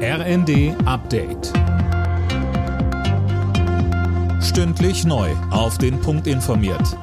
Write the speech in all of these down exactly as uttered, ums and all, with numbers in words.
R N D Update. Stündlich neu auf den Punkt informiert.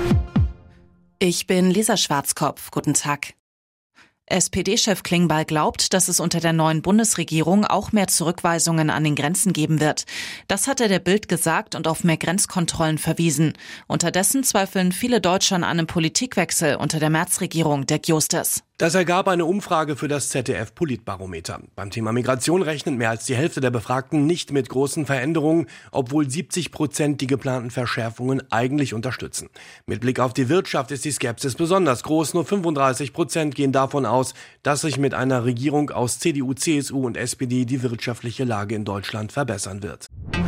Ich bin Lisa Schwarzkopf. Guten Tag. S P D-Chef Klingbeil glaubt, dass es unter der neuen Bundesregierung auch mehr Zurückweisungen an den Grenzen geben wird. Das hat er der Bild gesagt und auf mehr Grenzkontrollen verwiesen. Unterdessen zweifeln viele Deutsche an einem Politikwechsel unter der Merz-Regierung, Dirk Justus. Das ergab eine Umfrage für das Z D F-Politbarometer. Beim Thema Migration rechnet mehr als die Hälfte der Befragten nicht mit großen Veränderungen, obwohl siebzig Prozent die geplanten Verschärfungen eigentlich unterstützen. Mit Blick auf die Wirtschaft ist die Skepsis besonders groß. Nur fünfunddreißig Prozent gehen davon aus, dass sich mit einer Regierung aus C D U, C S U und S P D die wirtschaftliche Lage in Deutschland verbessern wird.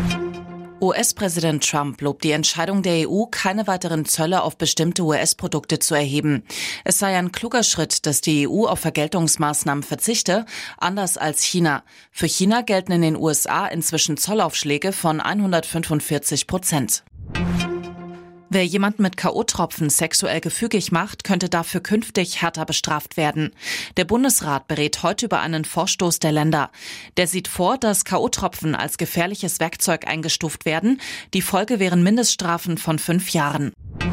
U S-Präsident Trump lobt die Entscheidung der E U, keine weiteren Zölle auf bestimmte U S-Produkte zu erheben. Es sei ein kluger Schritt, dass die E U auf Vergeltungsmaßnahmen verzichte, anders als China. Für China gelten in den U S A inzwischen Zollaufschläge von hundertfünfundvierzig Prozent. Wer jemanden mit K O-Tropfen sexuell gefügig macht, könnte dafür künftig härter bestraft werden. Der Bundesrat berät heute über einen Vorstoß der Länder. Der sieht vor, dass K O-Tropfen als gefährliches Werkzeug eingestuft werden. Die Folge wären Mindeststrafen von fünf Jahren.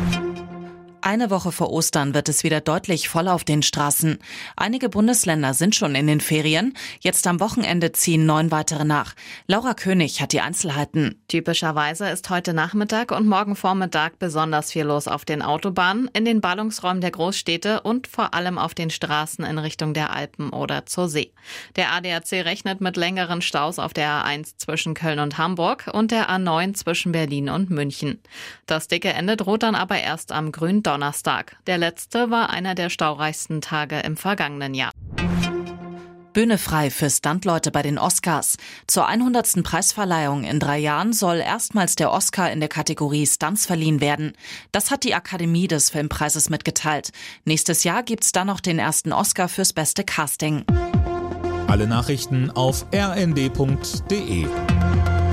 Eine Woche vor Ostern wird es wieder deutlich voll auf den Straßen. Einige Bundesländer sind schon in den Ferien. Jetzt am Wochenende ziehen neun weitere nach. Laura König hat die Einzelheiten. Typischerweise ist heute Nachmittag und morgen Vormittag besonders viel los auf den Autobahnen, in den Ballungsräumen der Großstädte und vor allem auf den Straßen in Richtung der Alpen oder zur See. Der A D A C rechnet mit längeren Staus auf der A eins zwischen Köln und Hamburg und der A neun zwischen Berlin und München. Das dicke Ende droht dann aber erst am Gründonnerstag. Donnerstag. Der letzte war einer der staureichsten Tage im vergangenen Jahr. Bühne frei für Stuntleute bei den Oscars. Zur hundertsten Preisverleihung in drei Jahren soll erstmals der Oscar in der Kategorie Stunts verliehen werden. Das hat die Akademie des Filmpreises mitgeteilt. Nächstes Jahr gibt's dann noch den ersten Oscar fürs beste Casting. Alle Nachrichten auf r n d punkt d e.